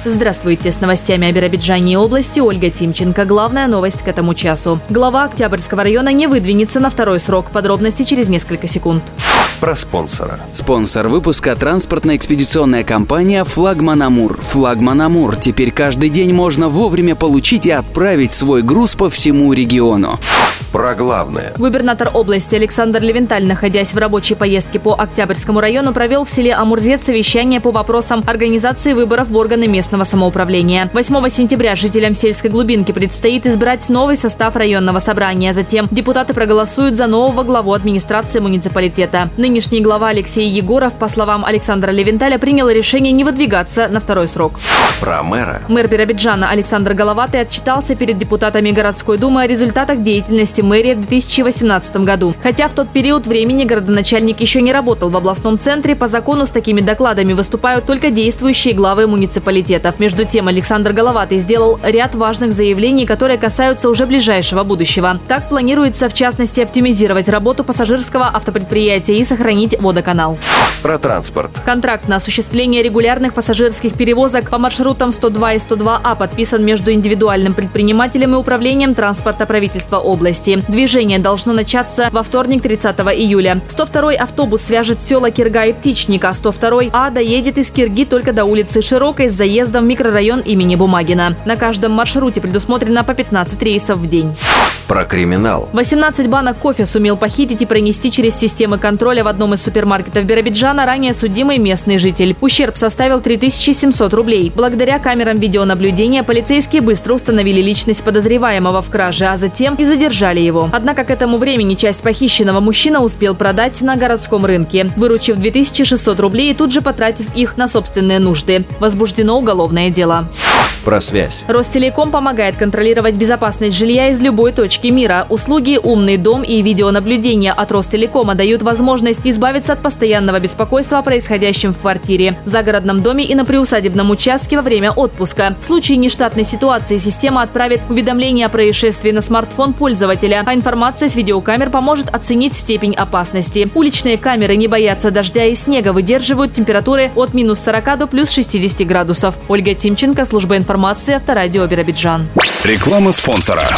Здравствуйте, с новостями о Биробиджане и области Ольга Тимченко. Главная новость к этому часу. Глава Октябрьского района не выдвинется на второй срок. Подробности через несколько секунд. Про спонсора. Спонсор выпуска – транспортно-экспедиционная компания «Флагман Амур». «Флагман Амур» теперь каждый день можно вовремя получить и отправить свой груз по всему региону. Про главное. Губернатор области Александр Левенталь, находясь в рабочей поездке по Октябрьскому району, провел в селе Амурзет совещание по вопросам организации выборов в органы местного самоуправления. 8 сентября жителям сельской глубинки предстоит избрать новый состав районного собрания. Затем депутаты проголосуют за нового главу администрации муниципалитета. Нынешний глава Алексей Егоров, по словам Александра Левенталя, принял решение не выдвигаться на второй срок. Про мэра. Мэр Биробиджана Александр Головатый отчитался перед депутатами городской думы о результатах деятельности мэрии в 2018 году. Хотя в тот период времени городоначальник еще не работал в областном центре, по закону с такими докладами выступают только действующие главы муниципалитетов. Между тем, Александр Головатый сделал ряд важных заявлений, которые касаются уже ближайшего будущего. Так планируется, в частности, оптимизировать работу пассажирского автопредприятия и сохранить водоканал. Про транспорт. Контракт на осуществление регулярных пассажирских перевозок по маршрутам 102 и 102А подписан между индивидуальным предпринимателем и управлением транспорта правительства области. Движение должно начаться во вторник, 30 июля. 102-й автобус свяжет села Кирга и Птичника, а 102-А доедет из Кирги только до улицы Широкой с заездом в микрорайон имени Бумагина. На каждом маршруте предусмотрено по 15 рейсов в день. Про криминал. 18 банок кофе сумел похитить и пронести через системы контроля в одном из супермаркетов Биробиджана ранее судимый местный житель. Ущерб составил 3700 рублей. Благодаря камерам видеонаблюдения полицейские быстро установили личность подозреваемого в краже, а затем и задержали его. Однако к этому времени часть похищенного мужчина успел продать на городском рынке, выручив 2600 рублей и тут же потратив их на собственные нужды. Возбуждено уголовное дело. Про связь. Ростелеком помогает контролировать безопасность жилья из любой точки мира. Услуги «Умный дом» и видеонаблюдение от Ростелекома дают возможность избавиться от постоянного беспокойства о происходящем в квартире, в загородном доме и на приусадебном участке во время отпуска. В случае нештатной ситуации система отправит уведомление о происшествии на смартфон пользователя, а информация с видеокамер поможет оценить степень опасности. Уличные камеры не боятся дождя и снега, выдерживают температуры от минус 40 до плюс 60 градусов. Ольга Тимченко, служба информации, Авторадио Биробиджан. Реклама спонсора.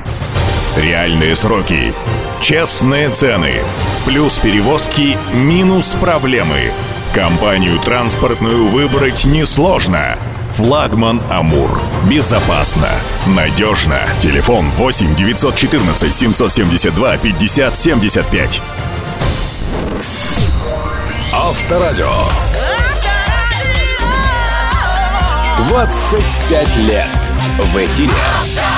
Реальные сроки, честные цены, плюс перевозки, минус проблемы. Компанию транспортную выбрать несложно. «Флагман Амур». Безопасно, надежно. Телефон 8 914 772 50 75. Авторадио. 25 лет в эфире.